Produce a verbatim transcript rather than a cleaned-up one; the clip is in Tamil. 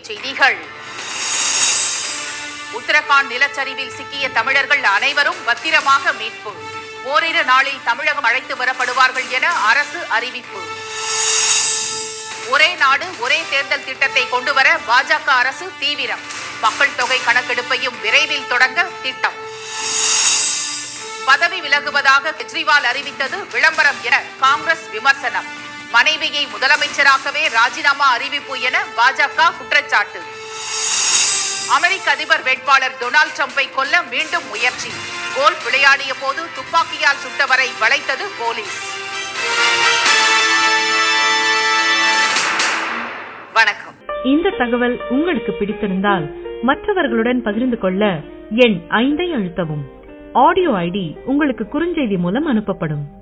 தலைப்புச் செய்திகள். உத்தரகாண்ட் நிலச்சரிவில் சிக்கிய தமிழர்கள் அனைவரும் பத்திரமாக மீட்பு. ஓரிரு நாளில் தமிழகம் அழைத்து வரப்படுவார்கள் என அரசு அறிவிப்பு. ஒரே நாடு ஒரே தேர்தல் திட்டத்தை கொண்டுவர பாஜக அரசு தீவிரம். மக்கள் தொகை கணக்கெடுப்பையும் விரைவில் தொடங்க திட்டம். பதவி விலகுவதாக கெஜ்ரிவால் அறிவித்தது விளம்பரம் என காங்கிரஸ் விமர்சனம். மனைவியை முதலமைச்சராகவே ராஜினாமா அறிவிப்பு என பாஜக குற்றச்சாட்டு. அமெரிக்க அதிபர் வேட்பாளர் டொனால்டு டிரம்பை கொல்ல மீண்டும் முயற்சி. கோல்ஃப் விளையாடிய போது துப்பாக்கியால் சுட்டவரை வளைத்தது போலீஸ். வணக்கம். இந்த தகவல் உங்களுக்கு பிடித்திருந்தால் மற்றவர்களுடன் பகிர்ந்து கொள்ள எண் ஐந்தை அழுத்தவும். ஆடியோ ஐடி உங்களுக்கு குறுஞ்செய்தி மூலம் அனுப்பப்படும்.